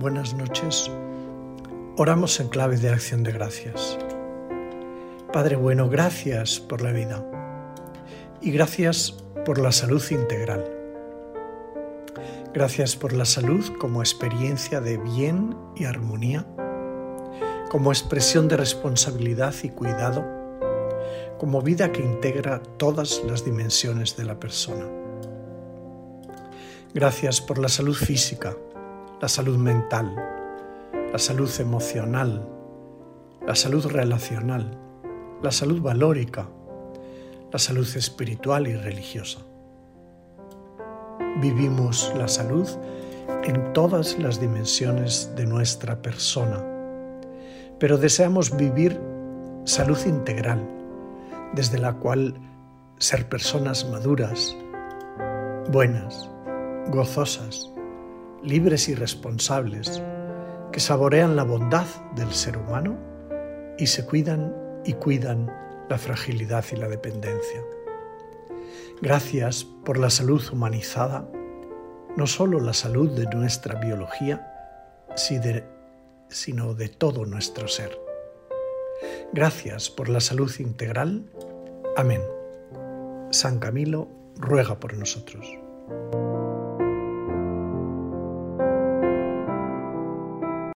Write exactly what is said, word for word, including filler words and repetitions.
buenas noches. Oramos en clave de acción de gracias. Padre bueno, gracias por la vida y gracias por la salud integral. Gracias por la salud como experiencia de bien y armonía, como expresión de responsabilidad y cuidado, como vida que integra todas las dimensiones de la persona. Gracias por la salud física, la salud mental, la salud emocional, la salud relacional, la salud valórica, la salud espiritual y religiosa. Vivimos la salud en todas las dimensiones de nuestra persona, pero deseamos vivir salud integral, desde la cual ser personas maduras, buenas, gozosas, libres y responsables, que saborean la bondad del ser humano y se cuidan y cuidan la fragilidad y la dependencia. Gracias por la salud humanizada, no solo la salud de nuestra biología, sino de todo nuestro ser. Gracias por la salud integral. Amén. San Camilo ruega por nosotros.